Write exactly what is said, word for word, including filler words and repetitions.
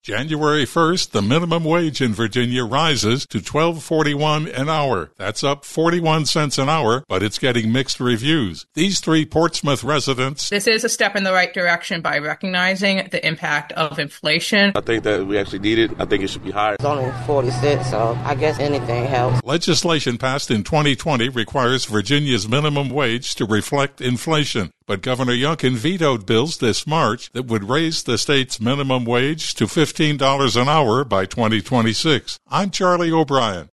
January first, the minimum wage in Virginia rises to twelve forty-one an hour. That's up forty-one cents an hour, but it's getting mixed reviews. These three Portsmouth residents. This is a step in the right direction by recognizing the impact of inflation. I think that we actually need it. I think it should be higher. It's only forty cents, so I guess anything helps. Legislation passed in twenty twenty requires Virginia's minimum wage to reflect inflation, but Governor Youngkin vetoed bills this March that would raise the state's minimum wage to fifteen dollars an hour by twenty twenty-six. I'm Charlie O'Brien.